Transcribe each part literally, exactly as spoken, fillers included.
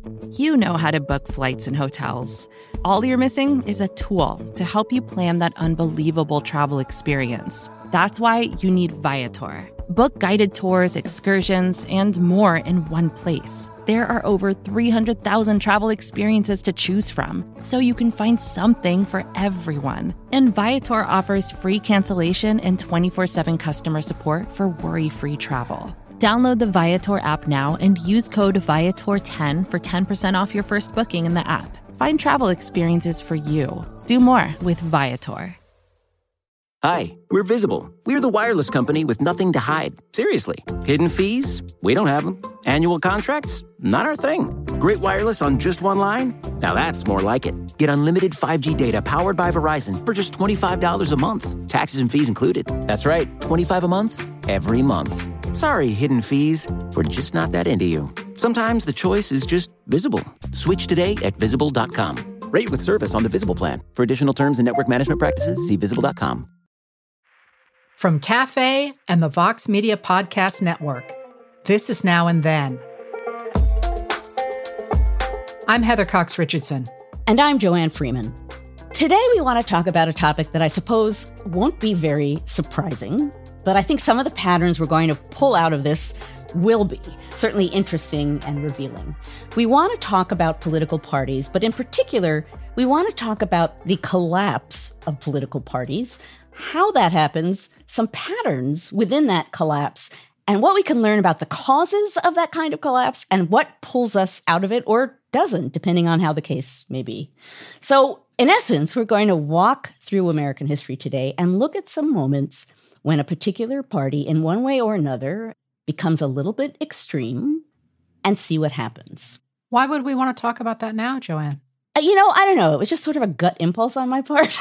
You know how to book flights and hotels. All you're missing is a tool to help you plan that unbelievable travel experience. That's why you need Viator. Book guided tours, excursions, and more in one place. There are over three hundred thousand travel experiences to choose from, so you can find something for everyone. And Viator offers free cancellation and twenty-four seven customer support for worry-free travel. Download the Viator app now and use code Viator ten for ten percent off your first booking in the app. Find travel experiences for you. Do more with Viator. Hi, we're Visible. We're the wireless company with nothing to hide. Seriously. Hidden fees? We don't have them. Annual contracts? Not our thing. Great wireless on just one line? Now that's more like it. Get unlimited five G data powered by Verizon for just twenty-five dollars a month. Taxes and fees included. That's right, twenty-five dollars a month, every month. Sorry, hidden fees. We're just not that into you. Sometimes the choice is just Visible. Switch today at visible dot com. Rate with service on the Visible plan. For additional terms and network management practices, see visible dot com. From Cafe and the Vox Media Podcast Network, this is Now and Then. I'm Heather Cox Richardson. And I'm Joanne Freeman. Today we want to talk about a topic that I suppose won't be very surprising, but I think some of the patterns we're going to pull out of this will be certainly interesting and revealing. We want to talk about political parties, but in particular, we want to talk about the collapse of political parties, how that happens, some patterns within that collapse, and what we can learn about the causes of that kind of collapse and what pulls us out of it or doesn't, depending on how the case may be. So, in essence, we're going to walk through American history today and look at some moments when a particular party, in one way or another, becomes a little bit extreme and see what happens. Why would we want to talk about that now, Joanne? Uh, you know, I don't know. It was just sort of a gut impulse on my part.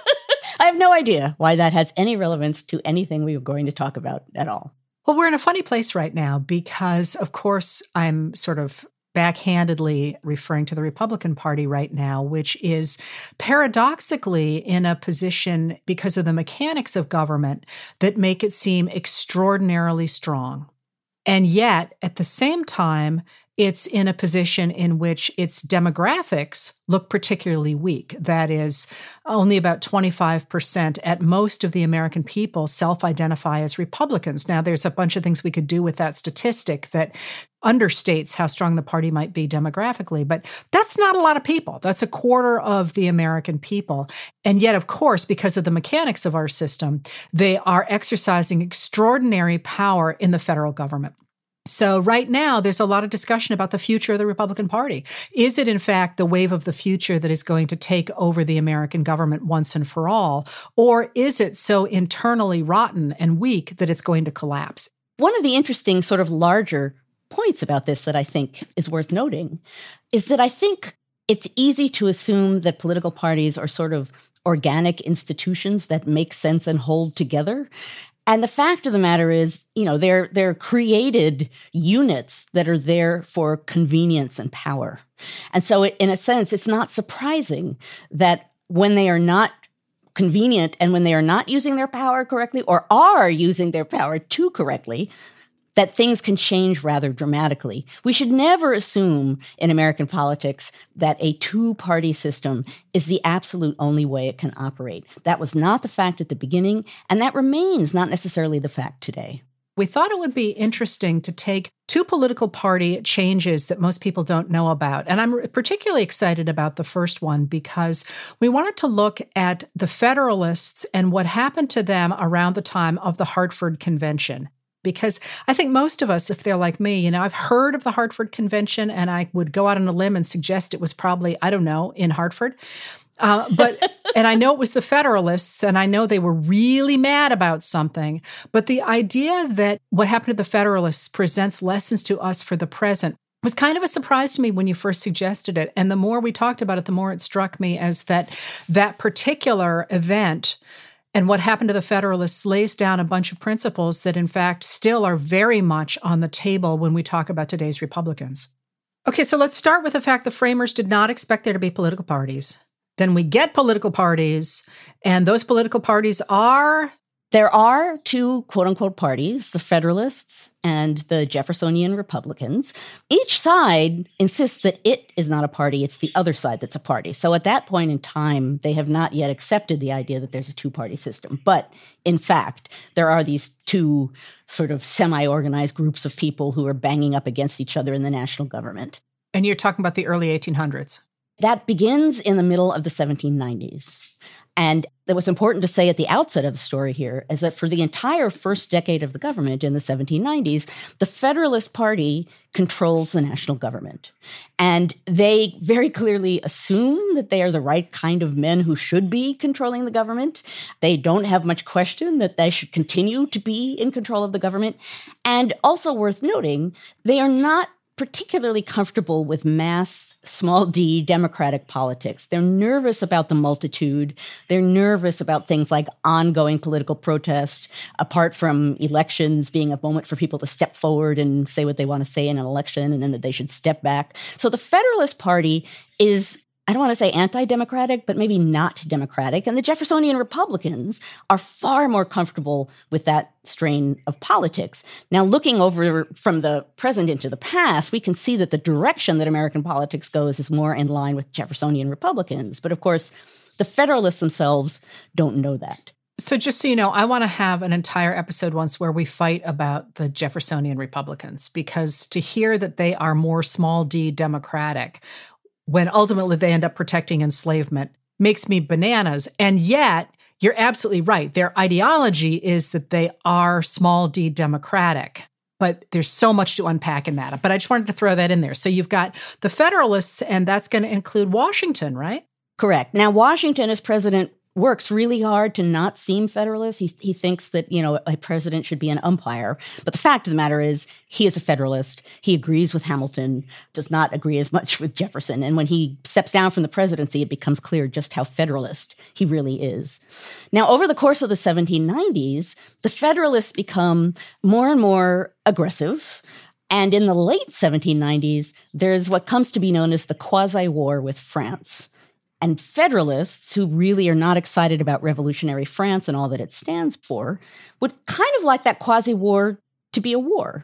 I have no idea why that has any relevance to anything we were going to talk about at all. Well, we're in a funny place right now because, of course, I'm sort of backhandedly referring to the Republican Party right now, which is paradoxically in a position because of the mechanics of government that make it seem extraordinarily strong. And yet, at the same time, it's in a position in which its demographics look particularly weak. That is, only about twenty-five percent at most of the American people self-identify as Republicans. Now, there's a bunch of things we could do with that statistic that understates how strong the party might be demographically, but that's not a lot of people. That's a quarter of the American people. And yet, of course, because of the mechanics of our system, they are exercising extraordinary power in the federal government. So right now, there's a lot of discussion about the future of the Republican Party. Is it, in fact, the wave of the future that is going to take over the American government once and for all? Or is it so internally rotten and weak that it's going to collapse? One of the interesting sort of larger points about this that I think is worth noting is that I think it's easy to assume that political parties are sort of organic institutions that make sense and hold together. And the fact of the matter is, you know, they're they're created units that are there for convenience and power. And so it, in a sense, it's not surprising that when they are not convenient and when they are not using their power correctly or are using their power too correctly, that things can change rather dramatically. We should never assume in American politics that a two-party system is the absolute only way it can operate. That was not the fact at the beginning, and that remains not necessarily the fact today. We thought it would be interesting to take two political party changes that most people don't know about. And I'm particularly excited about the first one because we wanted to look at the Federalists and what happened to them around the time of the Hartford Convention. Because I think most of us, if they're like me, you know, I've heard of the Hartford Convention and I would go out on a limb and suggest it was probably, I don't know, in Hartford. Uh, but, and I know it was the Federalists and I know they were really mad about something. But the idea that what happened to the Federalists presents lessons to us for the present was kind of a surprise to me when you first suggested it. And the more we talked about it, the more it struck me as that that particular event and what happened to the Federalists lays down a bunch of principles that, in fact, still are very much on the table when we talk about today's Republicans. Okay, so let's start with the fact the framers did not expect there to be political parties. Then we get political parties, and those political parties are There are two quote-unquote parties, the Federalists and the Jeffersonian Republicans. Each side insists that it is not a party, it's the other side that's a party. So at that point in time, they have not yet accepted the idea that there's a two-party system. But in fact, there are these two sort of semi-organized groups of people who are banging up against each other in the national government. And you're talking about the early eighteen hundreds. That begins in the middle of the seventeen nineties. And what's important to say at the outset of the story here is that for the entire first decade of the government in the seventeen nineties, the Federalist Party controls the national government. And they very clearly assume that they are the right kind of men who should be controlling the government. They don't have much question that they should continue to be in control of the government. And also worth noting, they are not particularly comfortable with mass, small d, democratic politics. They're nervous about the multitude. They're nervous about things like ongoing political protest, apart from elections being a moment for people to step forward and say what they want to say in an election, and then that they should step back. So the Federalist Party is, I don't want to say anti-democratic, but maybe not democratic. And the Jeffersonian Republicans are far more comfortable with that strain of politics. Now, looking over from the present into the past, we can see that the direction that American politics goes is more in line with Jeffersonian Republicans. But of course, the Federalists themselves don't know that. So just so you know, I want to have an entire episode once where we fight about the Jeffersonian Republicans, because to hear that they are more small d democratic when ultimately they end up protecting enslavement makes me bananas. And yet, you're absolutely right. Their ideology is that they are small d democratic. But there's so much to unpack in that. But I just wanted to throw that in there. So you've got the Federalists, and that's going to include Washington, right? Correct. Now, Washington, as president, works really hard to not seem Federalist. He, he thinks that, you know, a president should be an umpire. But the fact of the matter is he is a Federalist. He agrees with Hamilton, does not agree as much with Jefferson. And when he steps down from the presidency, it becomes clear just how Federalist he really is. Now, over the course of the seventeen nineties, the Federalists become more and more aggressive. And in the late seventeen nineties, there's what comes to be known as the quasi-war with France. And Federalists, who really are not excited about revolutionary France and all that it stands for, would kind of like that quasi-war to be a war.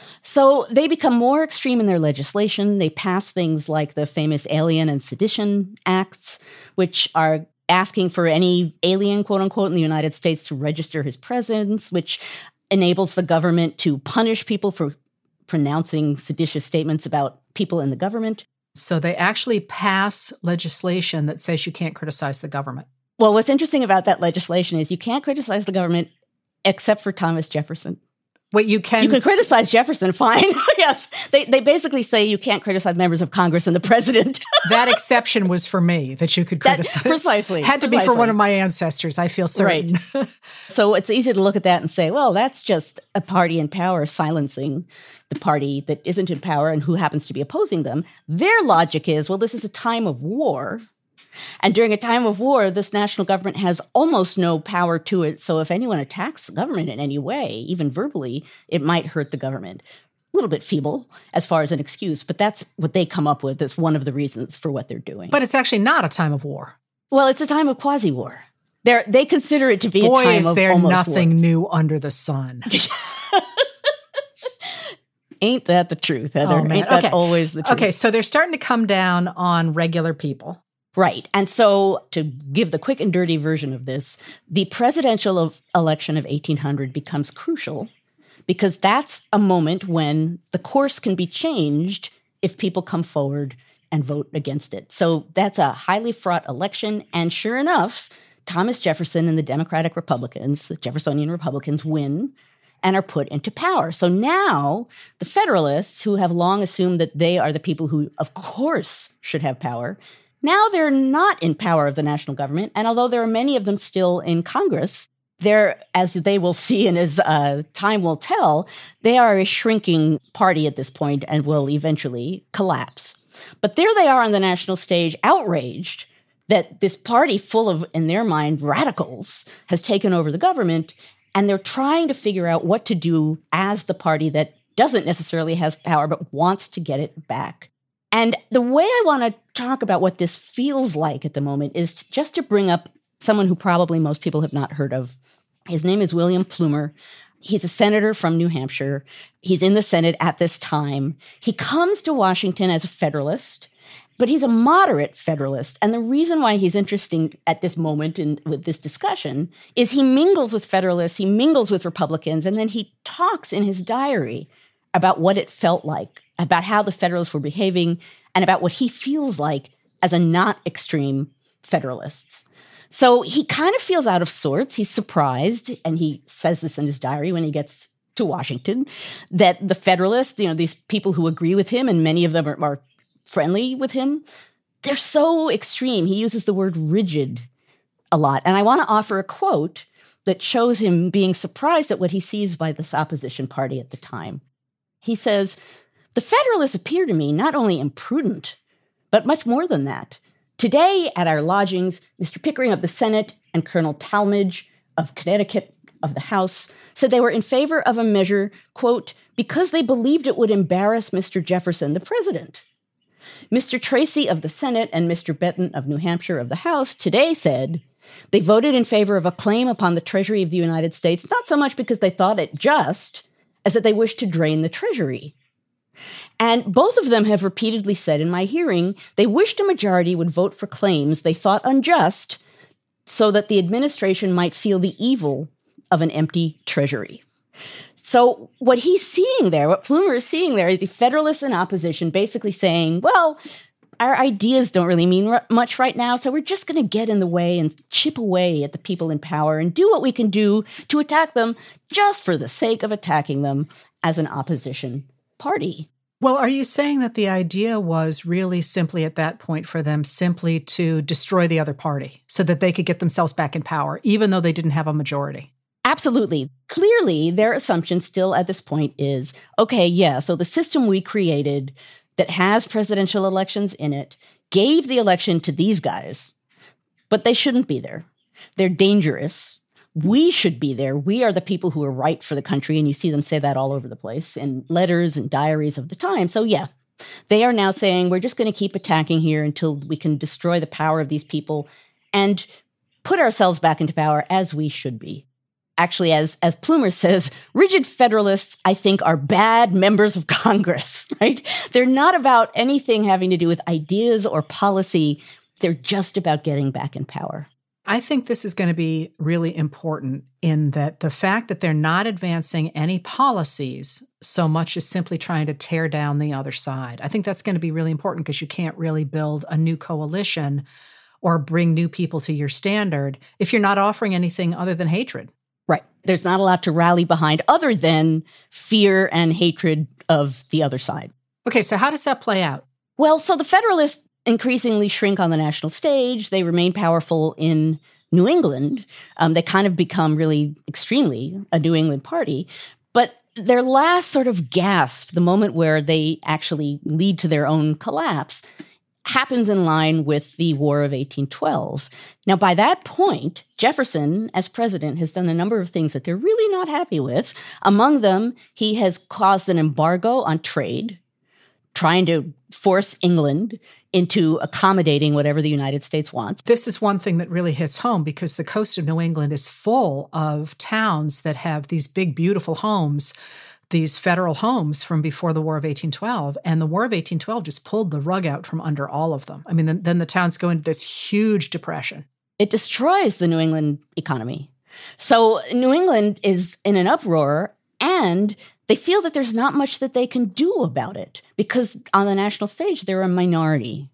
So they become more extreme in their legislation. They pass things like the famous Alien and Sedition Acts, which are asking for any alien, quote unquote, in the United States to register his presence, which enables the government to punish people for pronouncing seditious statements about people in the government. So they actually pass legislation that says you can't criticize the government. Well, what's interesting about that legislation is you can't criticize the government except for Thomas Jefferson. Wait, you can... You can criticize Jefferson, fine. Yes. They they basically say you can't criticize members of Congress and the president. That exception was for me, that you could criticize. That, precisely. Had to precisely. be for one of my ancestors, I feel certain. Right. So it's easy to look at that and say, well, that's just a party in power silencing the party that isn't in power and who happens to be opposing them. Their logic is, well, this is a time of war. And during a time of war, this national government has almost no power to it. So if anyone attacks the government in any way, even verbally, it might hurt the government. A little bit feeble as far as an excuse, but that's what they come up with as one of the reasons for what they're doing. But it's actually not a time of war. Well, it's a time of quasi-war. They're, they consider it to be Boy, a time is of there almost nothing war. new under the sun. Ain't that the truth, Heather? Oh, man. Ain't that okay. always the truth? Okay, so they're starting to come down on regular people. Right. And so to give the quick and dirty version of this, the presidential of election of eighteen hundred becomes crucial because that's a moment when the course can be changed if people come forward and vote against it. So that's a highly fraught election. And sure enough, Thomas Jefferson and the Democratic Republicans, the Jeffersonian Republicans, win and are put into power. So now the Federalists, who have long assumed that they are the people who, of course, should have power, now they're not in power of the national government. And although there are many of them still in Congress, they're, as they will see and as uh, time will tell, they are a shrinking party at this point and will eventually collapse. But there they are on the national stage, outraged that this party full of, in their mind, radicals has taken over the government. And they're trying to figure out what to do as the party that doesn't necessarily have power, but wants to get it back. And the way I want to talk about what this feels like at the moment is just to bring up someone who probably most people have not heard of, His name is William Plumer. He's a senator from New Hampshire. He's in the Senate at this time. He comes to Washington as a Federalist, but he's a moderate Federalist. And the reason why he's interesting at this moment in with this discussion is he mingles with Federalists, he mingles with Republicans, and then he talks in his diary about what it felt like, about how the Federalists were behaving, and about what he feels like as a not extreme Federalists. So he kind of feels out of sorts. He's surprised, and he says this in his diary when he gets to Washington, that the Federalists, you know, these people who agree with him, and many of them are, are friendly with him, they're so extreme. He uses the word rigid a lot. And I want to offer a quote that shows him being surprised at what he sees by this opposition party at the time. He says, "The Federalists appear to me not only imprudent, but much more than that. Today, at our lodgings, Mister Pickering of the Senate and Colonel Talmadge of Connecticut of the House said they were in favor of a measure, quote, because they believed it would embarrass Mister Jefferson, the president. Mister Tracy of the Senate and Mister Benton of New Hampshire of the House today said they voted in favor of a claim upon the Treasury of the United States, not so much because they thought it just, as that they wished to drain the Treasury. And both of them have repeatedly said in my hearing they wished a majority would vote for claims they thought unjust so that the administration might feel the evil of an empty treasury." So what he's seeing there, what Plumer is seeing there, is the Federalists in opposition basically saying, well, our ideas don't really mean r- much right now, so we're just going to get in the way and chip away at the people in power and do what we can do to attack them just for the sake of attacking them as an opposition party. Well, are you saying that the idea was really simply at that point for them simply to destroy the other party so that they could get themselves back in power, even though they didn't have a majority? Absolutely. Clearly, their assumption still at this point is, okay, yeah, so the system we created that has presidential elections in it gave the election to these guys, but they shouldn't be there. They're dangerous. We should be there. We are the people who are right for the country. And you see them say that all over the place in letters and diaries of the time. So yeah, they are now saying we're just going to keep attacking here until we can destroy the power of these people and put ourselves back into power as we should be. Actually, as, as Plumer says, rigid Federalists, I think, are bad members of Congress, right? They're not about anything having to do with ideas or policy. They're just about getting back in power. I think this is going to be really important in that the fact that they're not advancing any policies so much as simply trying to tear down the other side. I think that's going to be really important because you can't really build a new coalition or bring new people to your standard if you're not offering anything other than hatred. Right. There's not a lot to rally behind other than fear and hatred of the other side. Okay, so how does that play out? Well, so the Federalists increasingly shrink on the national stage. They remain powerful in New England. Um, they kind of become really extremely a New England party. But their last sort of gasp, the moment where they actually lead to their own collapse, happens in line with the War of eighteen twelve. Now, by that point, Jefferson, as president, has done a number of things that they're really not happy with. Among them, he has caused an embargo on trade, trying to force England into accommodating whatever the United States wants. This is one thing that really hits home because the coast of New England is full of towns that have these big, beautiful homes, these federal homes from before the War of eighteen twelve. And the War of eighteen twelve just pulled the rug out from under all of them. I mean, then, then the towns go into this huge depression. It destroys the New England economy. So New England is in an uproar, and they feel that there's not much that they can do about it because on the national stage, they're a minority.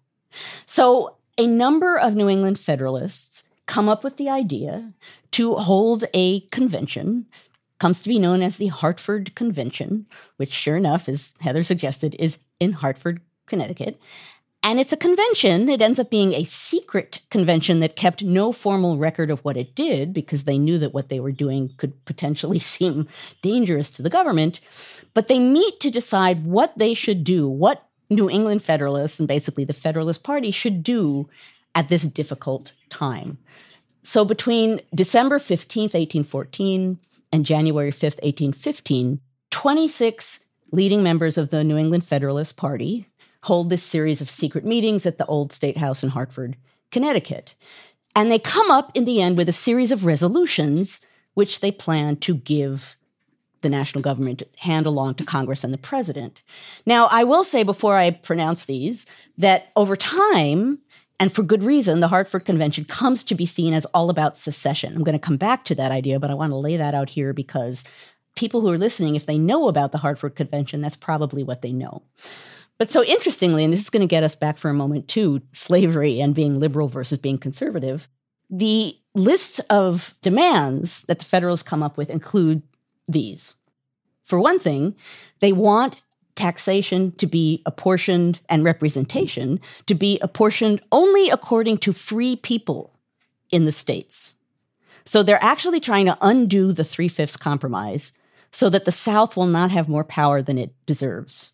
So a number of New England Federalists come up with the idea to hold a convention, comes to be known as the Hartford Convention, which sure enough, as Heather suggested, is in Hartford, Connecticut. And it's a convention. It ends up being a secret convention that kept no formal record of what it did because they knew that what they were doing could potentially seem dangerous to the government. But they meet to decide what they should do, what New England Federalists and basically the Federalist Party should do at this difficult time. So between December fifteenth, eighteen fourteen, and January fifth, eighteen fifteen, twenty-six leading members of the New England Federalist Party hold this series of secret meetings at the Old State House in Hartford, Connecticut. And they come up in the end with a series of resolutions which they plan to give the national government to hand along to Congress and the president. Now, I will say before I pronounce these that over time, and for good reason, the Hartford Convention comes to be seen as all about secession. I'm going to come back to that idea, but I want to lay that out here because people who are listening, if they know about the Hartford Convention, that's probably what they know. But so interestingly, and this is going to get us back for a moment to slavery and being liberal versus being conservative, the lists of demands that the Federalists come up with include these. For one thing, they want taxation to be apportioned and representation to be apportioned only according to free people in the states. So they're actually trying to undo the Three-Fifths Compromise so that the South will not have more power than it deserves.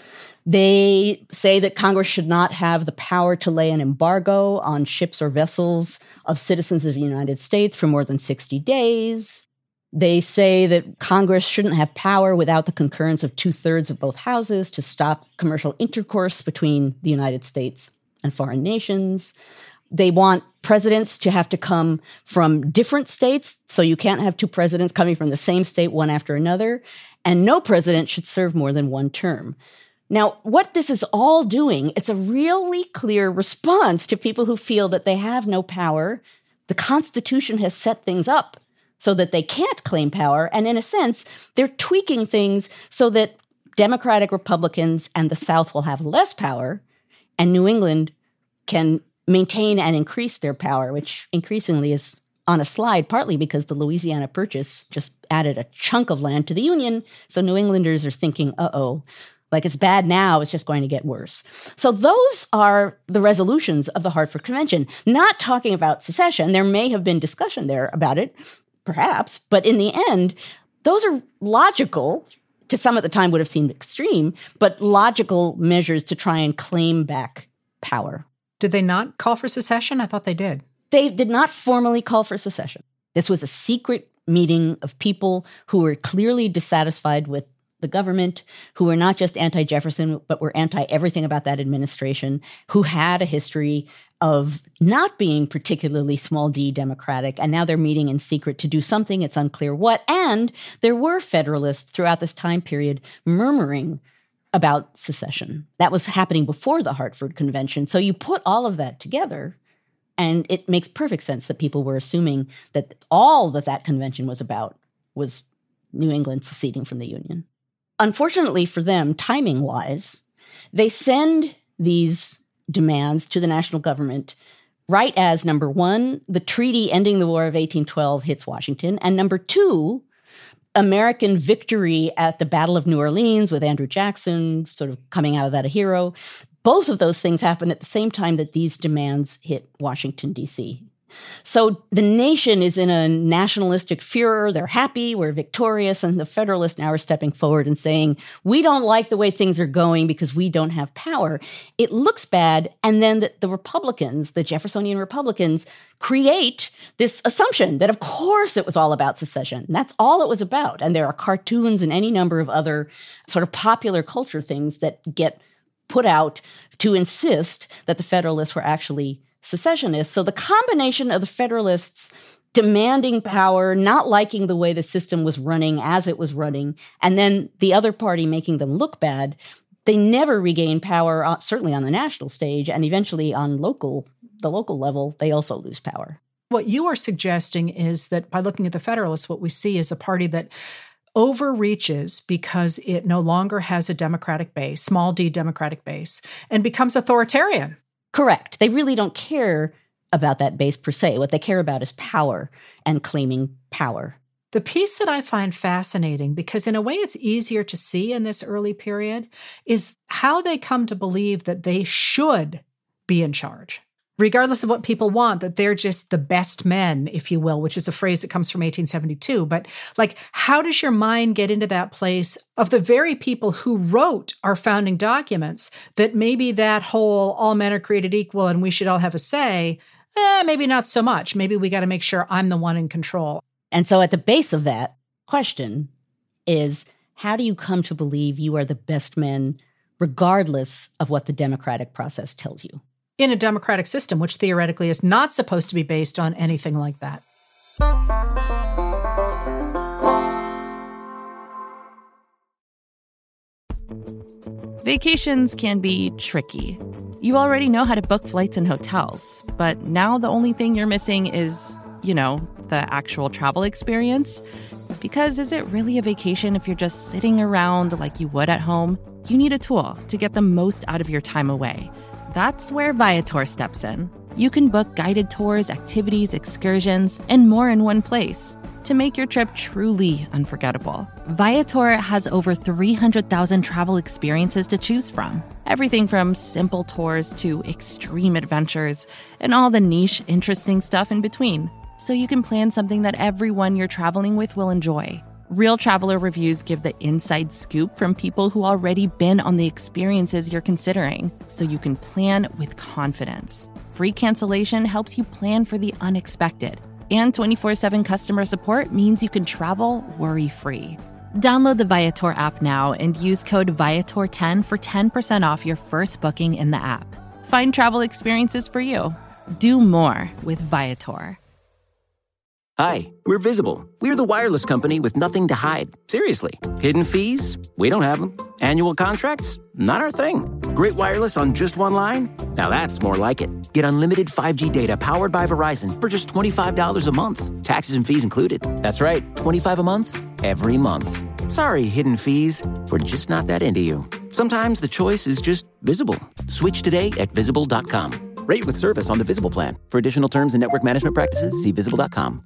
They say that Congress should not have the power to lay an embargo on ships or vessels of citizens of the United States for more than sixty days. They say that Congress shouldn't have power without the concurrence of two-thirds of both houses to stop commercial intercourse between the United States and foreign nations. They want presidents to have to come from different states, so you can't have two presidents coming from the same state, one after another, and no president should serve more than one term. Now, what this is all doing, it's a really clear response to people who feel that they have no power. The Constitution has set things up so that they can't claim power. And in a sense, they're tweaking things so that Democratic Republicans and the South will have less power, and New England can maintain and increase their power, which increasingly is on a slide, partly because the Louisiana Purchase just added a chunk of land to the Union. So New Englanders are thinking, uh-oh, like it's bad now, it's just going to get worse. So those are the resolutions of the Hartford Convention, not talking about secession. There may have been discussion there about it, perhaps, but in the end, those are logical, to some at the time would have seemed extreme, but logical measures to try and claim back power. Did they not call for secession? I thought they did. They did not formally call for secession. This was a secret meeting of people who were clearly dissatisfied with the government, who were not just anti-Jefferson, but were anti-everything about that administration, who had a history of not being particularly small d democratic, and now they're meeting in secret to do something, it's unclear what. And there were Federalists throughout this time period murmuring about secession. That was happening before the Hartford Convention. So you put all of that together, and it makes perfect sense that people were assuming that all that that convention was about was New England seceding from the Union. Unfortunately for them, timing-wise, they send these demands to the national government right as, number one, the treaty ending the War of eighteen twelve hits Washington, and number two, American victory at the Battle of New Orleans with Andrew Jackson sort of coming out of that a hero. Both of those things happen at the same time that these demands hit Washington, D C. So the nation is in a nationalistic furor. They're happy. We're victorious. And the Federalists now are stepping forward and saying, we don't like the way things are going because we don't have power. It looks bad. And then the, the Republicans, the Jeffersonian Republicans, create this assumption that, of course, it was all about secession. And that's all it was about. And there are cartoons and any number of other sort of popular culture things that get put out to insist that the Federalists were actually secessionists. So the combination of the Federalists demanding power, not liking the way the system was running as it was running, and then the other party making them look bad, they never regain power, uh, certainly on the national stage, and eventually on local, the local level, they also lose power. What you are suggesting is that by looking at the Federalists, what we see is a party that overreaches because it no longer has a democratic base, small d democratic base, and becomes authoritarian. Correct. They really don't care about that base per se. What they care about is power and claiming power. The piece that I find fascinating, because in a way it's easier to see in this early period, is how they come to believe that they should be in charge, regardless of what people want, that they're just the best men, if you will, which is a phrase that comes from eighteen seventy-two. But like, how does your mind get into that place of the very people who wrote our founding documents, that maybe that whole all men are created equal and we should all have a say, eh, maybe not so much. Maybe we got to make sure I'm the one in control. And so at the base of that question is, how do you come to believe you are the best men, regardless of what the democratic process tells you? In a democratic system, which theoretically is not supposed to be based on anything like that. Vacations can be tricky. You already know how to book flights and hotels, but now the only thing you're missing is, you know, the actual travel experience. Because is it really a vacation if you're just sitting around like you would at home? You need a tool to get the most out of your time away. That's where Viator steps in. You can book guided tours, activities, excursions, and more in one place to make your trip truly unforgettable. Viator has over three hundred thousand travel experiences to choose from. Everything from simple tours to extreme adventures and all the niche, interesting stuff in between. So you can plan something that everyone you're traveling with will enjoy. Real traveler reviews give the inside scoop from people who already been on the experiences you're considering, so you can plan with confidence. Free cancellation helps you plan for the unexpected. And twenty-four seven customer support means you can travel worry-free. Download the Viator app now and use code Viator ten for ten percent off your first booking in the app. Find travel experiences for you. Do more with Viator. Hi, we're Visible. We're the wireless company with nothing to hide. Seriously. Hidden fees? We don't have them. Annual contracts? Not our thing. Great wireless on just one line? Now that's more like it. Get unlimited five G data powered by Verizon for just twenty-five dollars a month. Taxes and fees included. That's right, twenty-five dollars a month, every month. Sorry, hidden fees. We're just not that into you. Sometimes the choice is just Visible. Switch today at visible dot com. Rate with service on the Visible plan. For additional terms and network management practices, see visible dot com.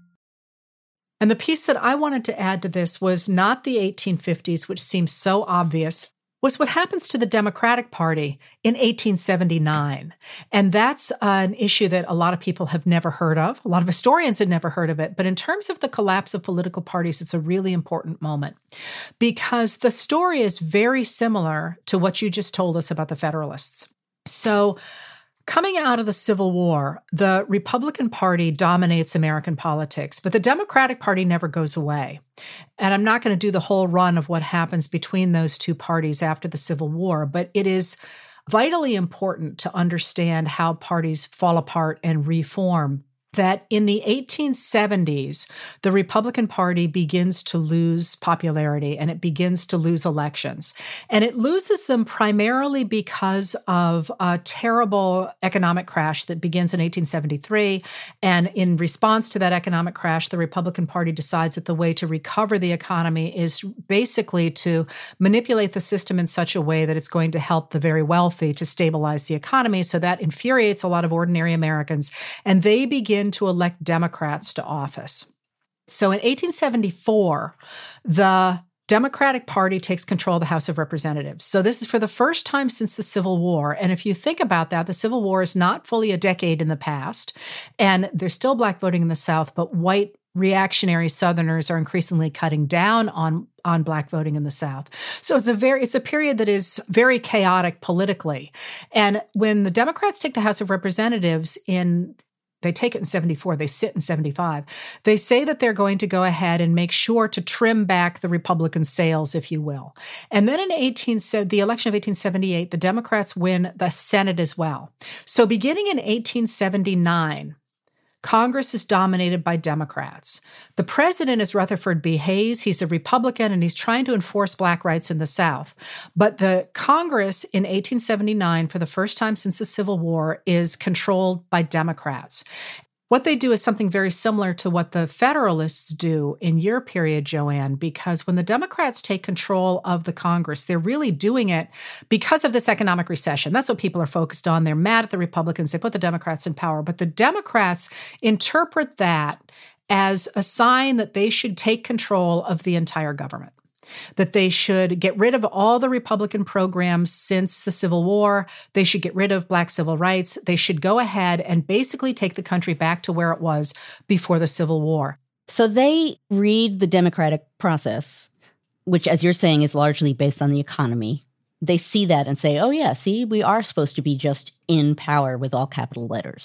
And the piece that I wanted to add to this was not the eighteen fifties, which seems so obvious, was what happens to the Democratic Party in eighteen seventy-nine. And that's uh, an issue that a lot of people have never heard of. A lot of historians had never heard of it. But in terms of the collapse of political parties, it's a really important moment because the story is very similar to what you just told us about the Federalists. So coming out of the Civil War, the Republican Party dominates American politics, but the Democratic Party never goes away. And I'm not going to do the whole run of what happens between those two parties after the Civil War, but it is vitally important to understand how parties fall apart and reform. That in the eighteen seventies, the Republican Party begins to lose popularity and it begins to lose elections. And it loses them primarily because of a terrible economic crash that begins in eighteen seventy-three. And in response to that economic crash, the Republican Party decides that the way to recover the economy is basically to manipulate the system in such a way that it's going to help the very wealthy to stabilize the economy. So that infuriates a lot of ordinary Americans. And they begin to elect Democrats to office. So in eighteen seventy-four, the Democratic Party takes control of the House of Representatives. So this is for the first time since the Civil War. And if you think about that, the Civil War is not fully a decade in the past. And there's still black voting in the South, but white reactionary Southerners are increasingly cutting down on, on black voting in the South. So it's a very, it's a period that is very chaotic politically. And when the Democrats take the House of Representatives in They take it in seventy-four, they sit in seventy-five. They say that they're going to go ahead and make sure to trim back the Republican sails, if you will. And then in eighteen, the election of eighteen seventy-eight, the Democrats win the Senate as well. So beginning in eighteen seventy-nine, Congress is dominated by Democrats. The president is Rutherford B. Hayes. He's a Republican, and he's trying to enforce black rights in the South. But the Congress in eighteen seventy-nine, for the first time since the Civil War, is controlled by Democrats. What they do is something very similar to what the Federalists do in your period, Joanne, because when the Democrats take control of the Congress, they're really doing it because of this economic recession. That's what people are focused on. They're mad at the Republicans. They put the Democrats in power. But the Democrats interpret that as a sign that they should take control of the entire government, that they should get rid of all the Republican programs since the Civil War. They should get rid of black civil rights. They should go ahead and basically take the country back to where it was before the Civil War. So they read the democratic process, which, as you're saying, is largely based on the economy. They see that and say, oh, yeah, see, we are supposed to be just in power with all capital letters.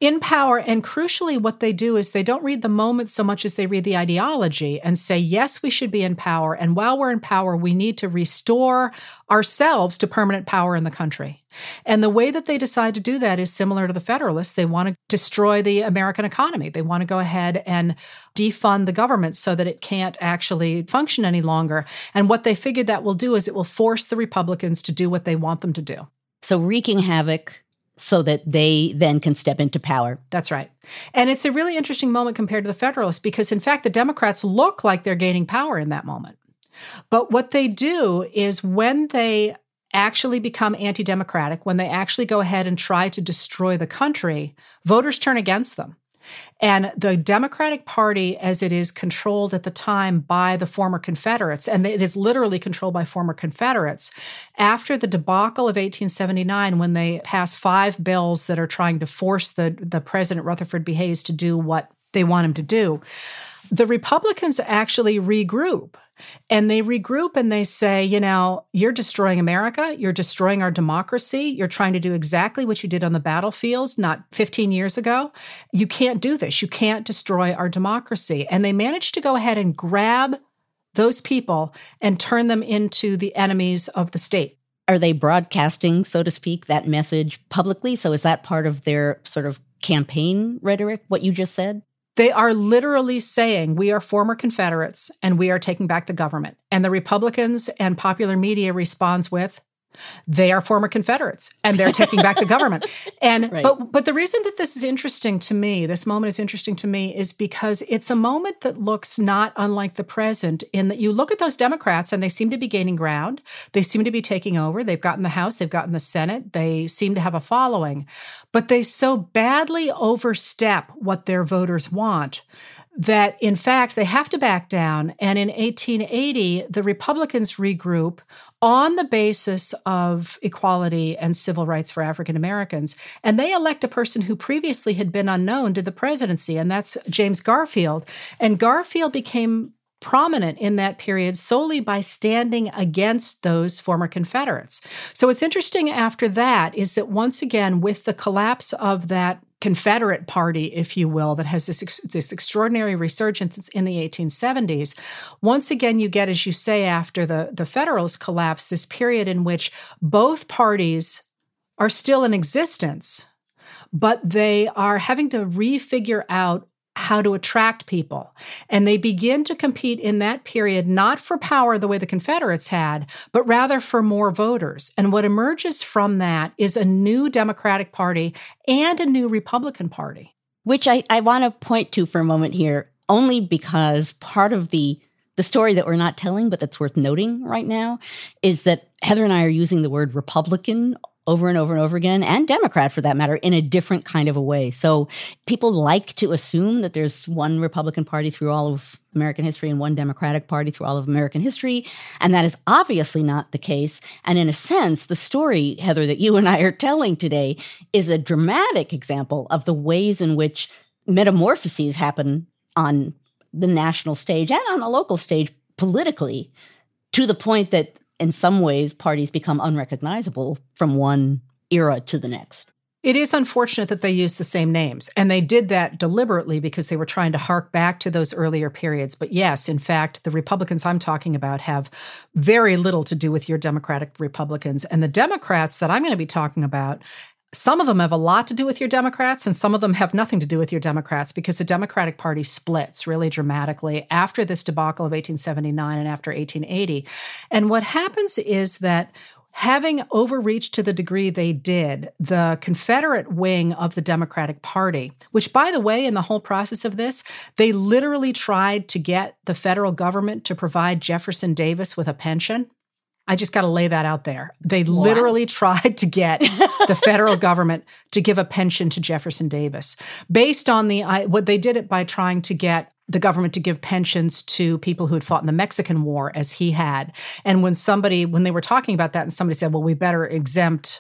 In power, and crucially, what they do is they don't read the moment so much as they read the ideology and say, yes, we should be in power. And while we're in power, we need to restore ourselves to permanent power in the country. And the way that they decide to do that is similar to the Federalists. They want to destroy the American economy. They want to go ahead and defund the government so that it can't actually function any longer. And what they figured that will do is it will force the Republicans to do what they want them to do. So wreaking havoc so that they then can step into power. That's right. And it's a really interesting moment compared to the Federalists because, in fact, the Democrats look like they're gaining power in that moment. But what they do is when they actually become anti-democratic, when they actually go ahead and try to destroy the country, voters turn against them. And the Democratic Party, as it is controlled at the time by the former Confederates, and it is literally controlled by former Confederates, after the debacle of eighteen seventy-nine, when they pass five bills that are trying to force the, the President Rutherford B. Hayes to do what they want him to do, the Republicans actually regroup. And they regroup and they say, you know, you're destroying America. You're destroying our democracy. You're trying to do exactly what you did on the battlefields not fifteen years ago. You can't do this. You can't destroy our democracy. And they managed to go ahead and grab those people and turn them into the enemies of the state. Are they broadcasting, so to speak, that message publicly? So is that part of their sort of campaign rhetoric, what you just said? They are literally saying, we are former Confederates and we are taking back the government. And the Republicans and popular media responds with, they are former Confederates and they're taking back the government. And right. but but the reason that this is interesting to me, this moment is interesting to me, is because it's a moment that looks not unlike the present in that you look at those Democrats and they seem to be gaining ground. They seem to be taking over. They've gotten the House. They've gotten the Senate. They seem to have a following. But they so badly overstep what their voters want that, in fact, they have to back down. And in eighteen eighty, the Republicans regroup on the basis of equality and civil rights for African Americans. And they elect a person who previously had been unknown to the presidency, and that's James Garfield. And Garfield became prominent in that period solely by standing against those former Confederates. So what's interesting after that is that once again, with the collapse of that Confederate Party, if you will, that has this, this extraordinary resurgence in the eighteen seventies. Once again, you get, as you say, after the, the Federalists collapse, this period in which both parties are still in existence, but they are having to refigure out how to attract people. And they begin to compete in that period, not for power the way the Confederates had, but rather for more voters. And what emerges from that is a new Democratic Party and a new Republican Party. Which I, I want to point to for a moment here, only because part of the the story that we're not telling, but that's worth noting right now, is that Heather and I are using the word Republican over and over and over again, and Democrat for that matter, in a different kind of a way. So people like to assume that there's one Republican Party through all of American history and one Democratic Party through all of American history, and that is obviously not the case. And in a sense, the story, Heather, that you and I are telling today is a dramatic example of the ways in which metamorphoses happen on the national stage and on the local stage politically, to the point that in some ways, parties become unrecognizable from one era to the next. It is unfortunate that they use the same names, and they did that deliberately because they were trying to hark back to those earlier periods. But yes, in fact, the Republicans I'm talking about have very little to do with your Democratic Republicans. And the Democrats that I'm going to be talking about, some of them have a lot to do with your Democrats, and some of them have nothing to do with your Democrats, because the Democratic Party splits really dramatically after this debacle of eighteen seventy-nine and after eighteen eighty. And what happens is that, having overreached to the degree they did, the Confederate wing of the Democratic Party, which, by the way, in the whole process of this, they literally tried to get the federal government to provide Jefferson Davis with a pension. I just got to lay that out there. They what? literally tried to get the federal government to give a pension to Jefferson Davis based on the, I, what they did it by trying to get the government to give pensions to people who had fought in the Mexican War as he had. And when somebody, when they were talking about that and somebody said, well, we better exempt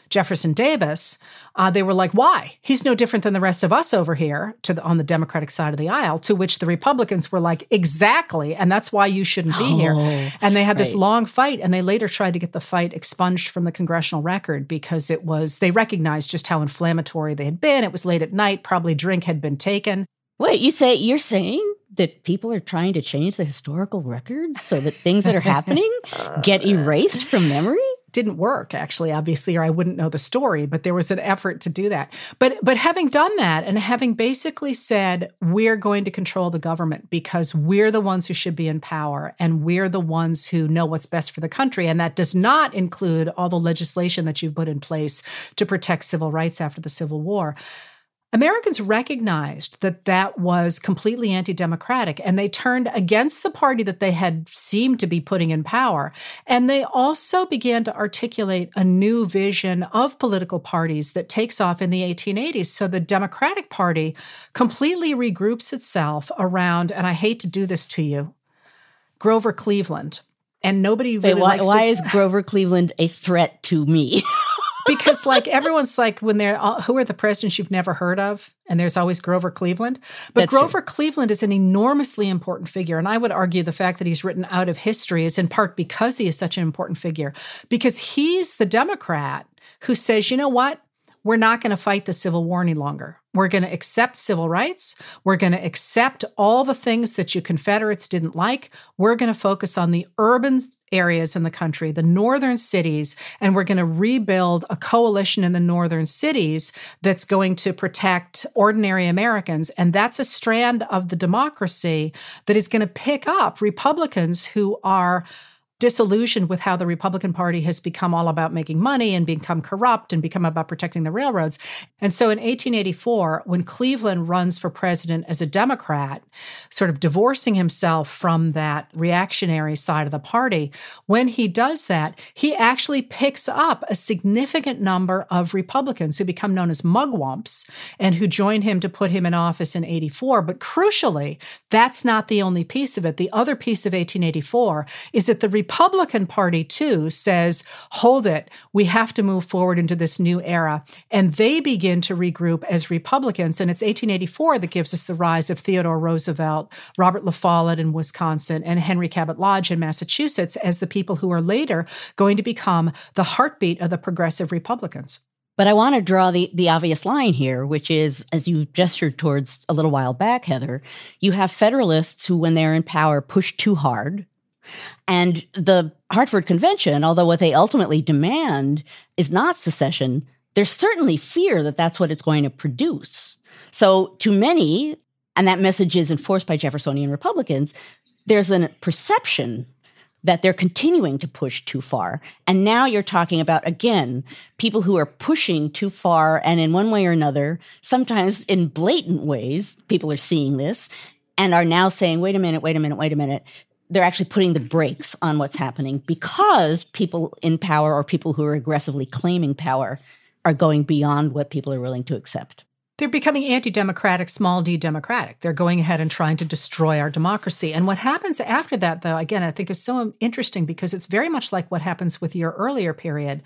Jefferson Davis, uh, they were like, why? He's no different than the rest of us over here to the, on the Democratic side of the aisle, to which the Republicans were like, exactly, and that's why you shouldn't be oh, here. And they had this right. long fight, and they later tried to get the fight expunged from the congressional record because it was, they recognized just how inflammatory they had been. It was late at night, probably drink had been taken. Wait, you say, you're saying that people are trying to change the historical record so that things that are happening get erased from memory? Didn't work, actually, obviously, or I wouldn't know the story, but there was an effort to do that. But but having done that and having basically said, we're going to control the government because we're the ones who should be in power and we're the ones who know what's best for the country, and that does not include all the legislation that you've put in place to protect civil rights after the Civil War, Americans recognized that that was completely anti-democratic, and they turned against the party that they had seemed to be putting in power. And they also began to articulate a new vision of political parties that takes off in the eighteen eighties. So the Democratic Party completely regroups itself around, and I hate to do this to you, Grover Cleveland. And nobody really Wait, why, likes why to- is Grover Cleveland a threat to me? Because like everyone's like, when they're, who are the presidents you've never heard of? And there's always Grover Cleveland. But That's Grover true. Cleveland is an enormously important figure. And I would argue the fact that he's written out of history is in part because he is such an important figure. Because he's the Democrat who says, you know what? We're not going to fight the Civil War any longer. We're going to accept civil rights. We're going to accept all the things that you Confederates didn't like. We're going to focus on the urban areas in the country, the northern cities, and we're going to rebuild a coalition in the northern cities that's going to protect ordinary Americans. And that's a strand of the democracy that is going to pick up Republicans who are disillusioned with how the Republican Party has become all about making money and become corrupt and become about protecting the railroads. And so in eighteen eighty-four, when Cleveland runs for president as a Democrat, sort of divorcing himself from that reactionary side of the party, when he does that, he actually picks up a significant number of Republicans who become known as mugwumps and who join him to put him in office in eighty-four. But crucially, that's not the only piece of it. The other piece of eighteen eighty-four is that the Republican Party, too, says, hold it, we have to move forward into this new era. And they begin to regroup as Republicans. And it's eighteen eighty-four that gives us the rise of Theodore Roosevelt, Robert La Follette in Wisconsin, and Henry Cabot Lodge in Massachusetts as the people who are later going to become the heartbeat of the progressive Republicans. But I want to draw the, the obvious line here, which is, as you gestured towards a little while back, Heather, you have Federalists who, when they're in power, push too hard. And the Hartford Convention, although what they ultimately demand is not secession, there's certainly fear that that's what it's going to produce. So to many, and that message is enforced by Jeffersonian Republicans, there's a perception that they're continuing to push too far. And now you're talking about, again, people who are pushing too far, and in one way or another, sometimes in blatant ways, people are seeing this and are now saying, wait a minute, wait a minute, wait a minute. They're actually putting the brakes on what's happening because people in power or people who are aggressively claiming power are going beyond what people are willing to accept. They're becoming anti-democratic, small d democratic. They're going ahead and trying to destroy our democracy. And what happens after that, though, again, I think is so interesting because it's very much like what happens with your earlier period.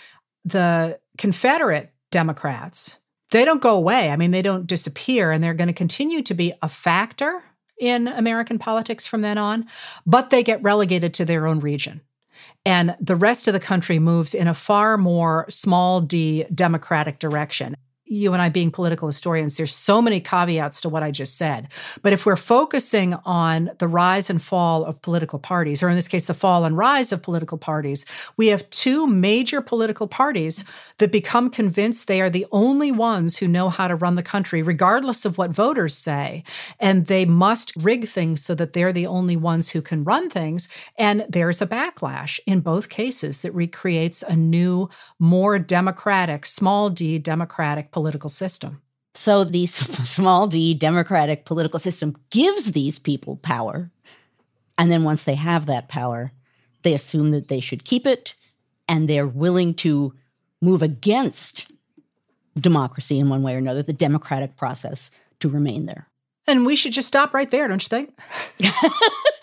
The Confederate Democrats, they don't go away. I mean, they don't disappear, and they're going to continue to be a factor in American politics from then on, but they get relegated to their own region. And the rest of the country moves in a far more small d democratic direction. You and I being political historians, there's so many caveats to what I just said. But if we're focusing on the rise and fall of political parties, or in this case, the fall and rise of political parties, we have two major political parties that become convinced they are the only ones who know how to run the country, regardless of what voters say. And they must rig things so that they're the only ones who can run things. And there's a backlash in both cases that recreates a new, more democratic, small d democratic political system. So the small d democratic political system gives these people power. And then once they have that power, they assume that they should keep it, and they're willing to move against democracy in one way or another, the democratic process, to remain there. And we should just stop right there, don't you think?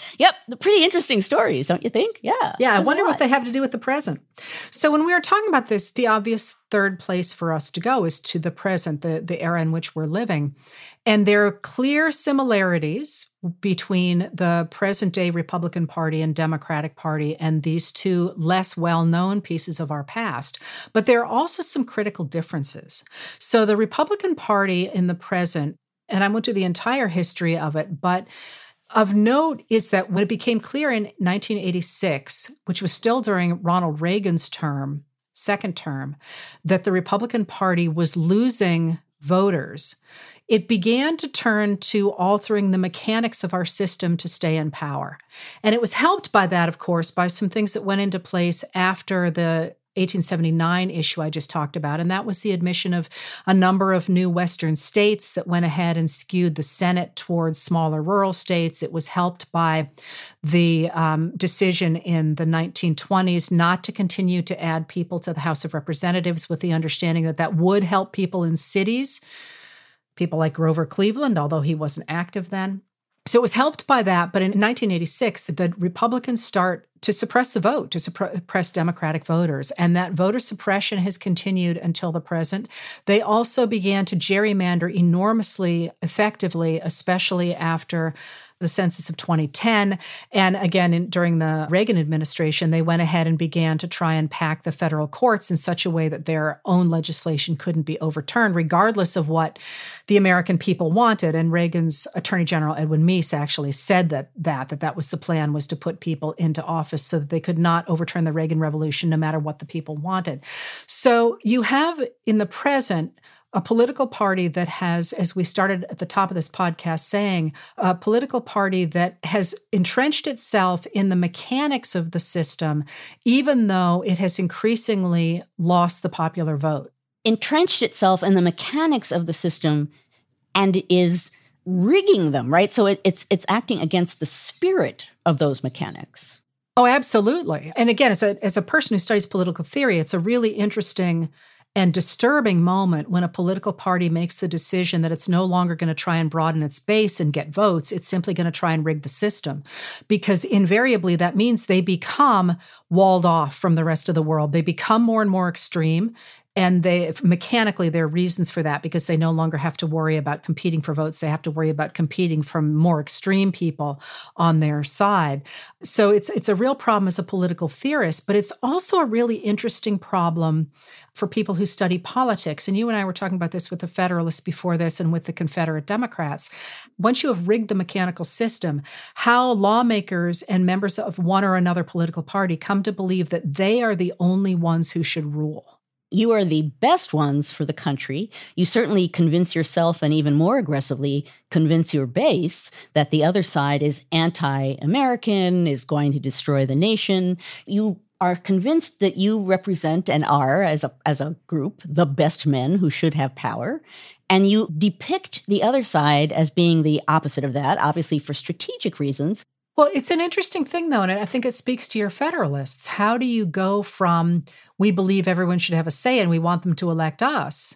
Yep. Pretty interesting stories, don't you think? Yeah. Yeah. I wonder what they have to do with the present. So when we were talking about this, the obvious third place for us to go is to the present, the, the era in which we're living. And there are clear similarities between the present-day Republican Party and Democratic Party and these two less well-known pieces of our past. But there are also some critical differences. So the Republican Party in the present, and I won't do the entire history of it, but of note is that when it became clear in nineteen eighty-six, which was still during Ronald Reagan's term, second term, that the Republican Party was losing voters, it began to turn to altering the mechanics of our system to stay in power. And it was helped by that, of course, by some things that went into place after the eighteen seventy-nine issue I just talked about, and that was the admission of a number of new Western states that went ahead and skewed the Senate towards smaller rural states. It was helped by the um, decision in the nineteen twenties not to continue to add people to the House of Representatives, with the understanding that that would help people in cities, people like Grover Cleveland, although he wasn't active then. So it was helped by that. But in nineteen eighty-six, the Republicans start to suppress the vote, to suppress Democratic voters. And that voter suppression has continued until the present. They also began to gerrymander enormously effectively, especially after the census of twenty ten. And again, in, during the Reagan administration, they went ahead and began to try and pack the federal courts in such a way that their own legislation couldn't be overturned, regardless of what the American people wanted. And Reagan's Attorney General Edwin Meese actually said that that, that that was the plan, was to put people into office so that they could not overturn the Reagan Revolution no matter what the people wanted. So you have in the present a political party that has, as we started at the top of this podcast saying, a political party that has entrenched itself in the mechanics of the system, even though it has increasingly lost the popular vote. Entrenched itself in the mechanics of the system and is rigging them, right? So it, it's it's acting against the spirit of those mechanics. Oh, absolutely. And again, as a as a person who studies political theory, it's a really interesting and disturbing moment when a political party makes the decision that it's no longer going to try and broaden its base and get votes. It's simply going to try and rig the system, because invariably that means they become walled off from the rest of the world. They become more and more extreme. And they mechanically, there are reasons for that, because they no longer have to worry about competing for votes. They have to worry about competing from more extreme people on their side. So it's it's a real problem as a political theorist, but it's also a really interesting problem for people who study politics. And you and I were talking about this with the Federalists before this and with the Confederate Democrats. Once you have rigged the mechanical system, how lawmakers and members of one or another political party come to believe that they are the only ones who should rule. You are the best ones for the country. You certainly convince yourself, and even more aggressively convince your base, that the other side is anti-American, is going to destroy the nation. You are convinced that you represent and are, as a, as a group, the best men who should have power. And you depict the other side as being the opposite of that, obviously for strategic reasons. Well, it's an interesting thing, though, and I think it speaks to your Federalists. How do you go from we believe everyone should have a say and we want them to elect us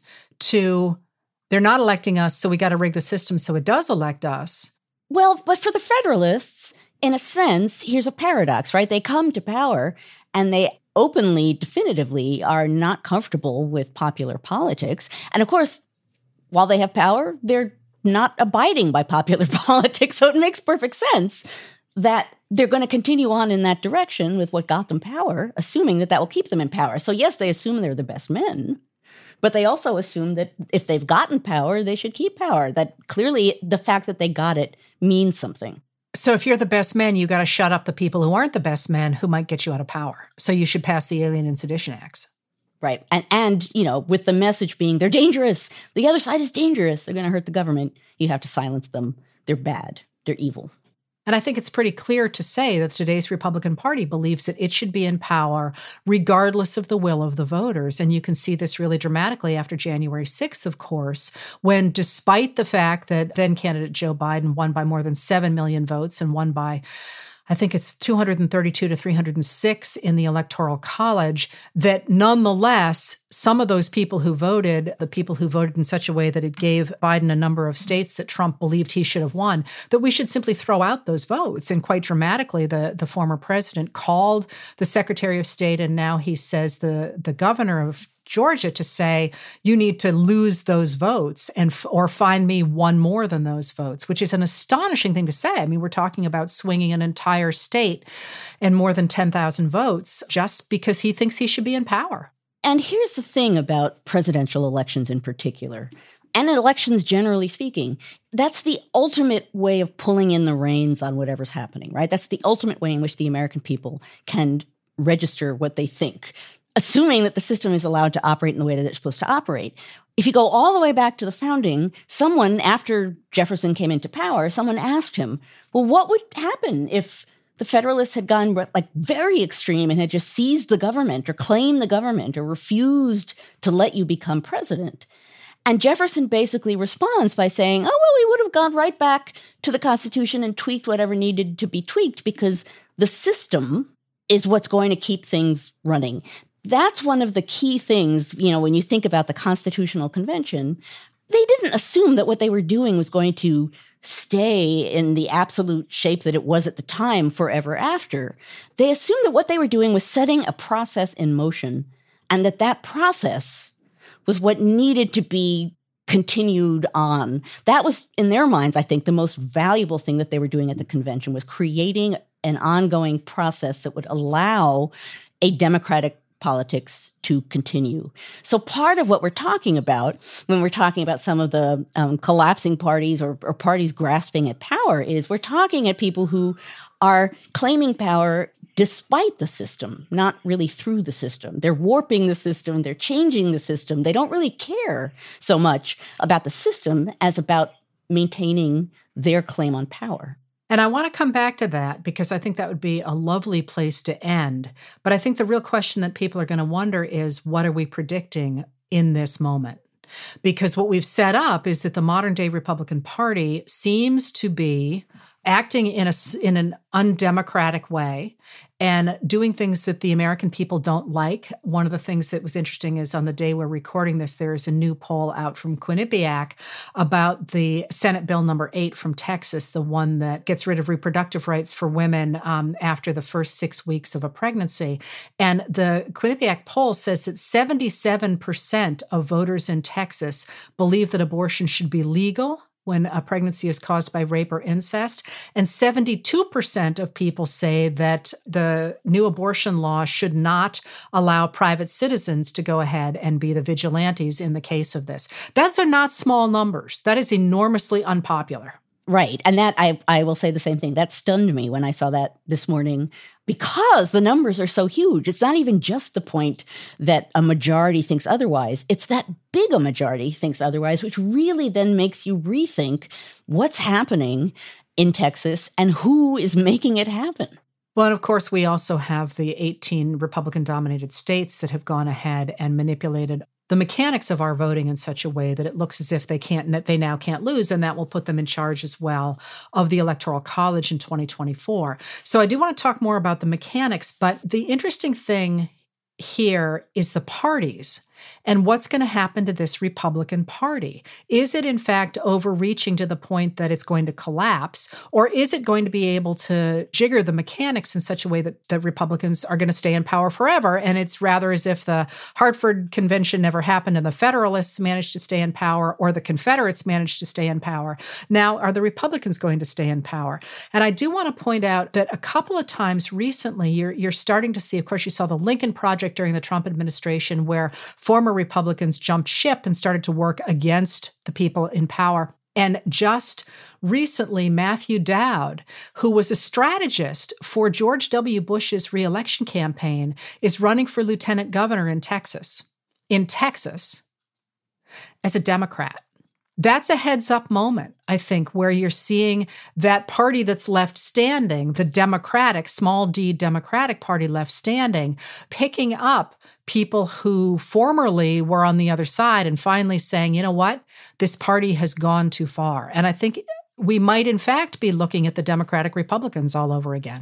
to they're not electing us, so we got to rig the system so it does elect us? Well, but for the Federalists, in a sense, here's a paradox, right? They come to power and they openly, definitively are not comfortable with popular politics. And of course, while they have power, they're not abiding by popular politics. So it makes perfect sense that they're going to continue on in that direction with what got them power, assuming that that will keep them in power. So yes, they assume they're the best men, but they also assume that if they've gotten power, they should keep power, that clearly the fact that they got it means something. So if you're the best men, you got to shut up the people who aren't the best men who might get you out of power. So you should pass the Alien and Sedition Acts. Right. And, and you know, with the message being they're dangerous, the other side is dangerous, they're going to hurt the government, you have to silence them. They're bad. They're evil. And I think it's pretty clear to say that today's Republican Party believes that it should be in power regardless of the will of the voters. And you can see this really dramatically after January sixth, of course, when despite the fact that then candidate Joe Biden won by more than seven million votes and won by I think it's two hundred thirty-two to three hundred six in the Electoral College, that nonetheless, some of those people who voted, the people who voted in such a way that it gave Biden a number of states that Trump believed he should have won, that we should simply throw out those votes. And quite dramatically, the, the former president called the Secretary of State, and now he says the, the governor of Georgia to say, you need to lose those votes and or find me one more than those votes, which is an astonishing thing to say. I mean, we're talking about swinging an entire state and more than ten thousand votes just because he thinks he should be in power. And here's the thing about presidential elections in particular, and elections generally speaking, that's the ultimate way of pulling in the reins on whatever's happening, right? That's the ultimate way in which the American people can register what they think, assuming that the system is allowed to operate in the way that it's supposed to operate. If you go all the way back to the founding, someone, after Jefferson came into power, someone asked him, well, what would happen if the Federalists had gone like very extreme and had just seized the government or claimed the government or refused to let you become president? And Jefferson basically responds by saying, oh, well, we would have gone right back to the Constitution and tweaked whatever needed to be tweaked because the system is what's going to keep things running. That's one of the key things, you know, when you think about the Constitutional Convention, they didn't assume that what they were doing was going to stay in the absolute shape that it was at the time forever after. They assumed that what they were doing was setting a process in motion, and that that process was what needed to be continued on. That was, in their minds, I think, the most valuable thing that they were doing at the convention, was creating an ongoing process that would allow a democratic politics to continue. So part of what we're talking about when we're talking about some of the um, collapsing parties or, or parties grasping at power is we're talking at people who are claiming power despite the system, not really through the system. They're warping the system. They're changing the system. They don't really care so much about the system as about maintaining their claim on power. And I want to come back to that because I think that would be a lovely place to end. But I think the real question that people are going to wonder is, what are we predicting in this moment? Because what we've set up is that the modern day Republican Party seems to be acting in a, in an undemocratic way and doing things that the American people don't like. One of the things that was interesting is on the day we're recording this, there is a new poll out from Quinnipiac about the Senate Bill number eight from Texas, the one that gets rid of reproductive rights for women um, after the first six weeks of a pregnancy. And the Quinnipiac poll says that seventy-seven percent of voters in Texas believe that abortion should be legal when a pregnancy is caused by rape or incest. And seventy-two percent of people say that the new abortion law should not allow private citizens to go ahead and be the vigilantes in the case of this. Those are not small numbers. That is enormously unpopular. Right. And that, I, I will say the same thing. That stunned me when I saw that this morning because the numbers are so huge. It's not even just the point that a majority thinks otherwise. It's that big a majority thinks otherwise, which really then makes you rethink what's happening in Texas and who is making it happen. Well, and of course, we also have the eighteen Republican-dominated states that have gone ahead and manipulated the mechanics of our voting in such a way that it looks as if they can't, they now can't lose, and that will put them in charge as well of the Electoral College in twenty twenty-four. So I do want to talk more about the mechanics, but the interesting thing here is the parties and what's going to happen to this Republican Party. Is it, in fact, overreaching to the point that it's going to collapse, or is it going to be able to jigger the mechanics in such a way that the Republicans are going to stay in power forever? And it's rather as if the Hartford Convention never happened and the Federalists managed to stay in power, or the Confederates managed to stay in power. Now, are the Republicans going to stay in power? And I do want to point out that a couple of times recently, you're, you're starting to see, of course, you saw the Lincoln Project during the Trump administration, where former Republicans jumped ship and started to work against the people in power. And just recently, Matthew Dowd, who was a strategist for George W. Bush's reelection campaign, is running for lieutenant governor in Texas. In Texas, as a Democrat. That's a heads-up moment, I think, where you're seeing that party that's left standing, the Democratic, small d Democratic Party left standing, picking up people who formerly were on the other side and finally saying, you know what, this party has gone too far. And I think we might, in fact, be looking at the Democratic Republicans all over again.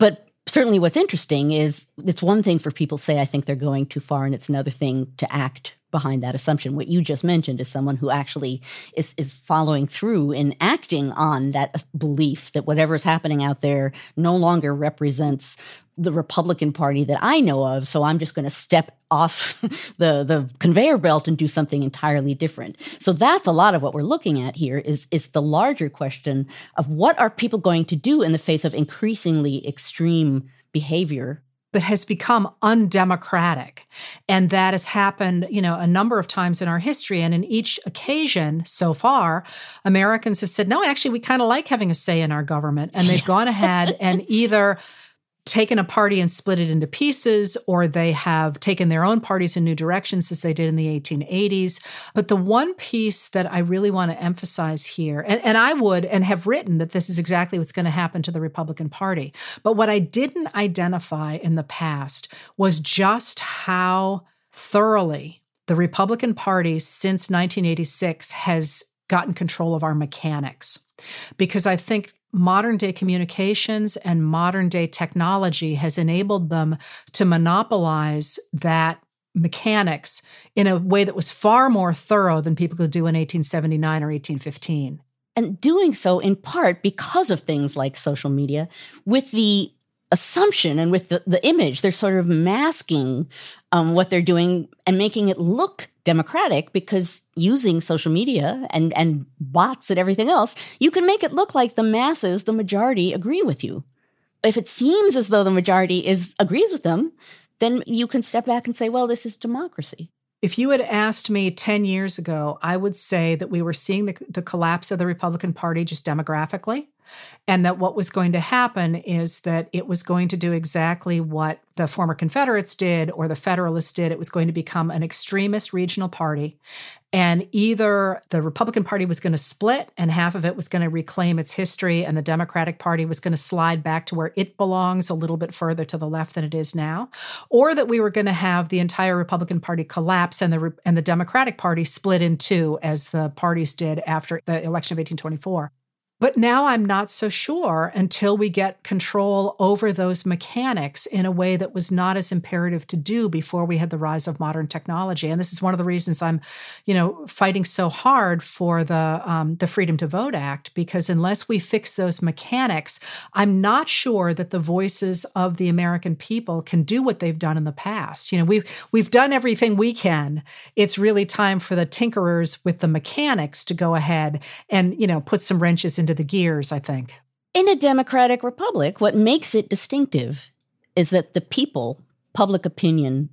But certainly what's interesting is it's one thing for people to say, I think they're going too far, and it's another thing to act behind that assumption. What you just mentioned is someone who actually is, is following through and acting on that belief that whatever is happening out there no longer represents the Republican Party that I know of, so I'm just going to step off the, the conveyor belt and do something entirely different. So that's a lot of what we're looking at here is, is the larger question of what are people going to do in the face of increasingly extreme behavior that has become undemocratic. And that has happened, you know, a number of times in our history. And in each occasion so far, Americans have said, no, actually, we kind of like having a say in our government. And they've gone ahead and either taken a party and split it into pieces, or they have taken their own parties in new directions as they did in the eighteen eighties. But the one piece that I really want to emphasize here, and, and I would and have written that this is exactly what's going to happen to the Republican Party. But what I didn't identify in the past was just how thoroughly the Republican Party since nineteen eighty-six has gotten control of our mechanics. Because I think modern day communications and modern day technology has enabled them to monopolize that mechanics in a way that was far more thorough than people could do in eighteen seventy-nine or eighteen fifteen. And doing so in part because of things like social media, with the assumption and with the, the image, they're sort of masking um, what they're doing and making it look democratic, because using social media and, and bots and everything else, you can make it look like the masses, the majority, agree with you. If it seems as though the majority is agrees with them, then you can step back and say, well, this is democracy. If you had asked me ten years ago, I would say that we were seeing the, the collapse of the Republican Party just demographically, and that what was going to happen is that it was going to do exactly what the former Confederates did or the Federalists did. It was going to become an extremist regional party. And either the Republican Party was going to split and half of it was going to reclaim its history, and the Democratic Party was going to slide back to where it belongs, a little bit further to the left than it is now, or that we were going to have the entire Republican Party collapse and the and the Democratic Party split in two, as the parties did after the election of eighteen twenty-four. But now I'm not so sure until we get control over those mechanics in a way that was not as imperative to do before we had the rise of modern technology. And this is one of the reasons I'm, you know, fighting so hard for the um, the Freedom to Vote Act, because unless we fix those mechanics, I'm not sure that the voices of the American people can do what they've done in the past. You know, we've we've done everything we can. It's really time for the tinkerers with the mechanics to go ahead and, you know, put some wrenches into the gears, I think. In a democratic republic, what makes it distinctive is that the people, public opinion,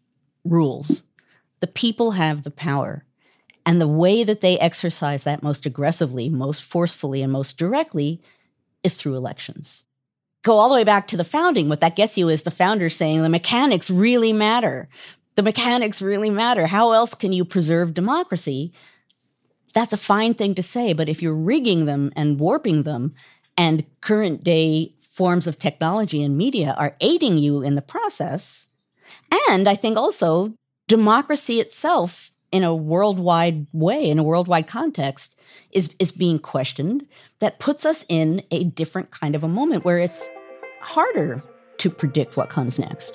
rules. The people have the power. And the way that they exercise that most aggressively, most forcefully, and most directly is through elections. Go all the way back to the founding. What that gets you is the founders saying the mechanics really matter. The mechanics really matter. How else can you preserve democracy? That's a fine thing to say, but if you're rigging them and warping them, and current day forms of technology and media are aiding you in the process, and I think also democracy itself in a worldwide way, in a worldwide context, is, is being questioned, that puts us in a different kind of a moment where it's harder to predict what comes next.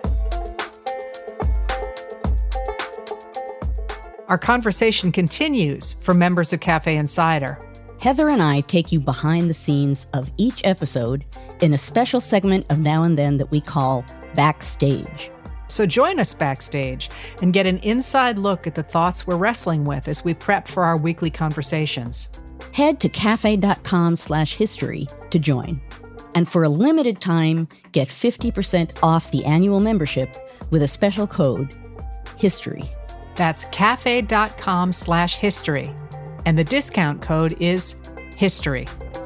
Our conversation continues for members of Cafe Insider. Heather and I take you behind the scenes of each episode in a special segment of Now and Then that we call Backstage. So join us backstage and get an inside look at the thoughts we're wrestling with as we prep for our weekly conversations. Head to cafe.com slash history to join. And for a limited time, get fifty percent off the annual membership with a special code, HISTORY. That's cafe.com slash history. And the discount code is HISTORY.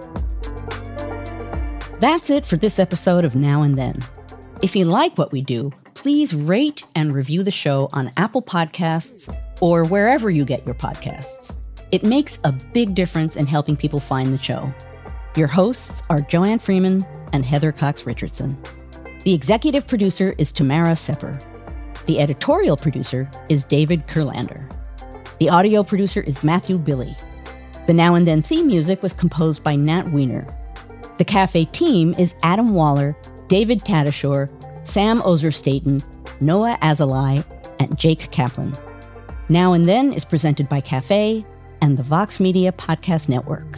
That's it for this episode of Now and Then. If you like what we do, please rate and review the show on Apple Podcasts or wherever you get your podcasts. It makes a big difference in helping people find the show. Your hosts are Joanne Freeman and Heather Cox Richardson. The executive producer is Tamara Sepper. The editorial producer is David Kurlander. The audio producer is Matthew Billy. The Now and Then theme music was composed by Nat Weiner. The Cafe team is Adam Waller, David Tatasciore, Sam Ozer-Staten, Noah Azulai, and Jake Kaplan. Now and Then is presented by Cafe and the Vox Media Podcast Network.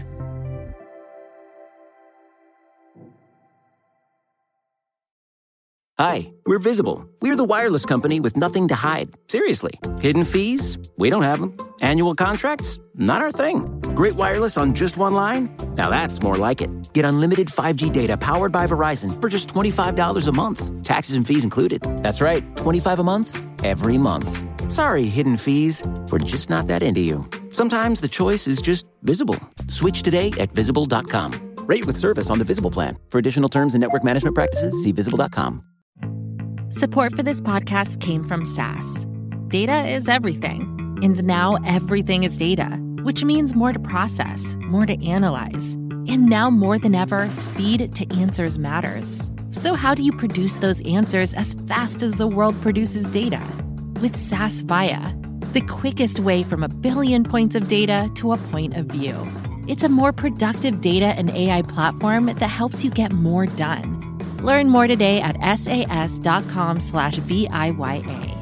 Hi, we're Visible. We're the wireless company with nothing to hide. Seriously. Hidden fees? We don't have them. Annual contracts? Not our thing. Great wireless on just one line? Now that's more like it. Get unlimited five G data powered by Verizon for just twenty-five dollars a month. Taxes and fees included. That's right, twenty-five dollars a month, every month. Sorry, hidden fees. We're just not that into you. Sometimes the choice is just Visible. Switch today at visible dot com. Rate with service on the Visible plan. For additional terms and network management practices, see visible dot com. Support for this podcast came from S A S. Data is everything. And now everything is data, which means more to process, more to analyze. And now more than ever, speed to answers matters. So how do you produce those answers as fast as the world produces data? With S A S Viya, the quickest way from a billion points of data to a point of view. It's a more productive data and A I platform that helps you get more done. Learn more today at sas.com slash V I Y A.